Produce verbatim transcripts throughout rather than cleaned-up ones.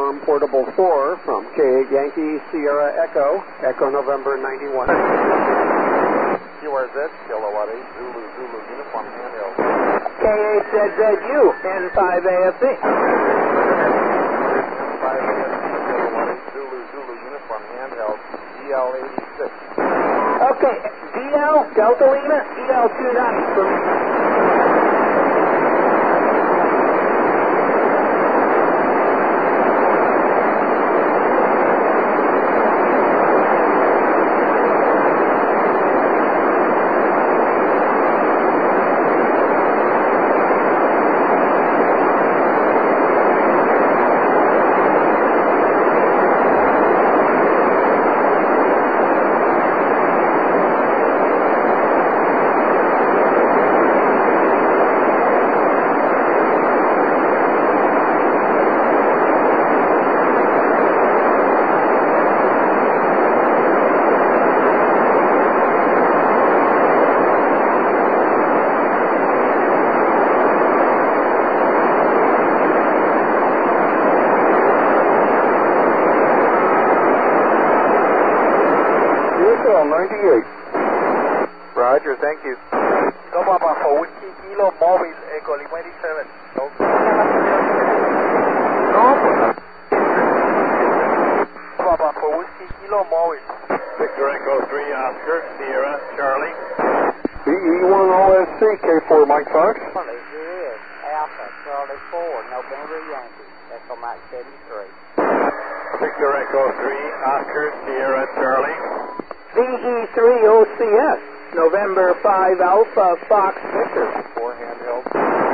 Farm Portable four from K eight Yankee Sierra Echo, Echo November ninety-one. Q R Z, Kilowatt eight, Zulu, Zulu, Uniform Handheld. K eight Z Z U, N five A F V. N five A F V, Kilowatt eight, Zulu, Zulu, Uniform Handheld, G L eighty-six. Okay, D L, Delta Lima, E L two ninety for me. ninety-eight. Roger, thank you. Go Papa for Whiskey Kilo, Morris, Echo Lima eighty-seven. No. No. Papa for Whiskey Kilo, Morris. Victor Echo three, Oscar, Sierra, Charlie. B E one O S C, K four Mike Fox. Charlie, here is Alpha, Charlie four, November Yankee, Echo Mike seventy-three. Victor Echo three, Oscar, Sierra, Charlie. V E three O C S, November five Alpha, Fox Victor. Four handheld.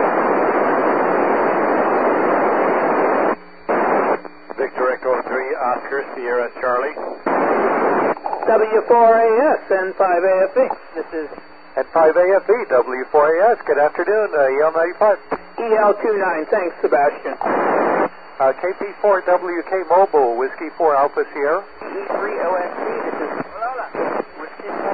Victor Echo three, Oscar, Sierra, Charlie. W four A S, N five A F V. This is N five A F V, W four A S. Good afternoon, uh, E L ninety-five. E L two nine, thanks, Sebastian. Uh, K P four W K Mobile, Whiskey four Alpha Sierra. E three O S C, this is Whiskey four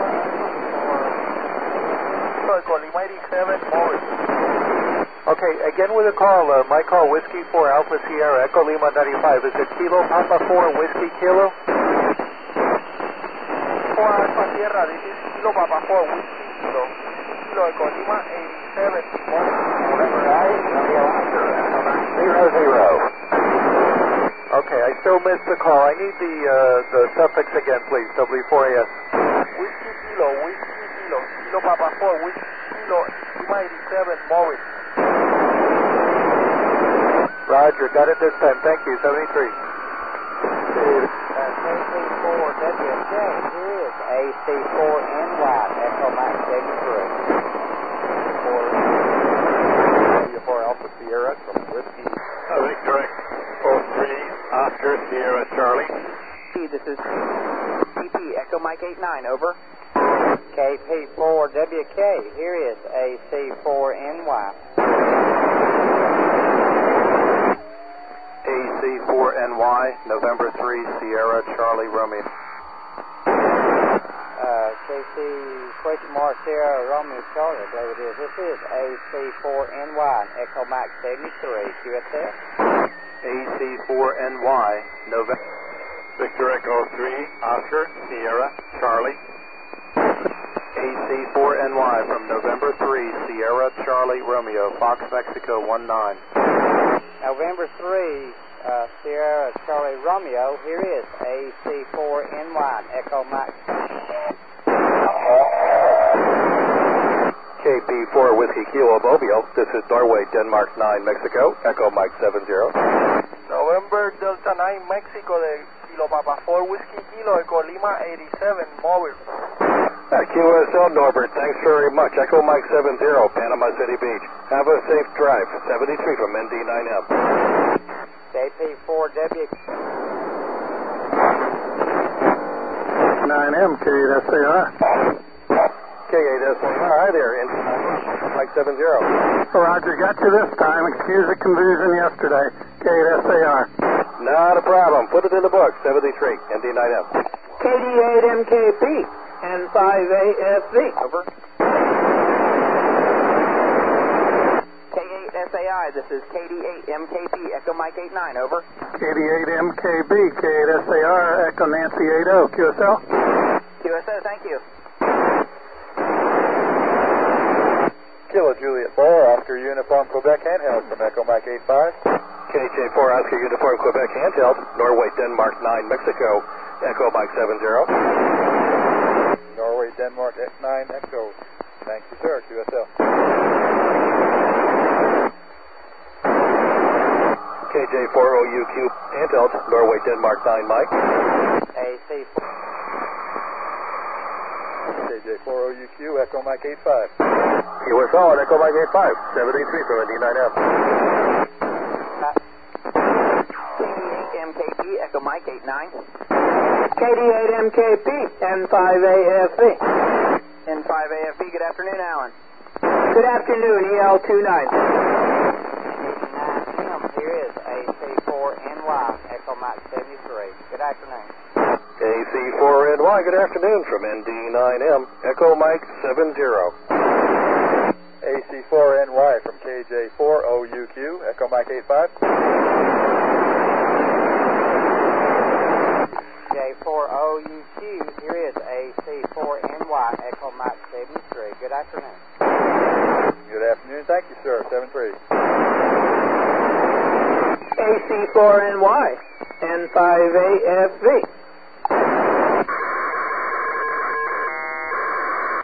Alpha for Lima eighty-seven, Morris. Okay, again with a call, uh, my call, Whiskey four Alpha Sierra, Echo Lima ninety-five. Is it Kilo Papa four, Whiskey Kilo? four Alpha Sierra, this is Kilo Papa four, Whiskey Kilo. Kilo Echo Lima eighty-seven, Morris. November eight, Romeo Oscar, Echo Mike Zero, zero. Okay, I still missed the call. I need the uh, the suffix again, please. W four A S. Whiskey Kilo, Whiskey Kilo, Kilo Papa four, Whiskey Kilo, Lima eighty-seven, Morris. Roger, got it this time. Thank you. seventy-three. Uh, K P four W J, here is A C four N Y, Echo Mike seventy-three. W four Alpha Sierra from Whiskey. Uh, Victor Echo three, Oscar, Sierra, Charlie. This is P P, Echo Mike eighty-nine, over. K P four W K, here is A C four N Y. A C four N Y, November three, Sierra, Charlie, Romeo. Uh, K C question mark Sierra Romeo Charlie, I believe it is. This is A C four N Y, Echo Mike seventy-three, Q S F. A C four N Y, November. Victor Echo three, Oscar, Sierra, Charlie. A C four N Y from November three, Sierra, Charlie, Romeo, Fox, Mexico one nine. November three, uh, Sierra Charlie Romeo, here is A C four N Y, Echo Mike. K P four Whiskey Kilo Mobile, this is Norway, Denmark nine, Mexico, Echo Mike seven zero. November Delta nine, Mexico, de Kilo Papa four, Whiskey Kilo, Echo Lima eighty-seven, Mobile. Uh, Q S L Norbert, thanks very much. Echo Mike seven zero, Panama City Beach. Have a safe drive. seventy-three from N D nine M. K P four W. nine M, K eight S A R. K eight S A R, hi there, N D nine M, Mike seven zero. Roger, got you this time. Excuse the confusion yesterday. K eight S A R. Not a problem. Put it in the book. seventy-three, N D nine M. K D eight M K P, N five A F V. Over. K eight S A I, this is K D eight M K B, Echo Mike eight nine, over. K D eight M K B, K eight S A R, Echo Nancy eight oh, Q S L. Q S O, thank you. Kilo Juliet four, Oscar Uniform Quebec handheld from Echo Mike eight five. K J four Oscar Uniform Quebec handheld, Norway Denmark nine Mexico, Echo Mike seven zero. Norway Denmark nine Echo. Thank you, sir. Q S L. K J four O U Q handheld, Norway Denmark nine Mike. A C four. K J four O U Q, Echo Mike eight five. U S O and Echo Mike eight five, seven eight three from N D nine M. K D eight M K B, Echo Mike eight nine. K D eight M K P, N five A F V. N five A F B, good afternoon, Alan. Good afternoon, E L two nine. nine M, here is A C four N Y, Echo Mike seventy-three. Good afternoon. A C four N Y, good afternoon from N D nine M, Echo Mike seven zero. A C four N Y from K J four O U Q, Echo Mike eight five. J four O U Q, here is A C four N Y, Echo Mike seventy-three. Good afternoon. Good afternoon. Thank you, sir. seven three. A C four N Y, N five A F V.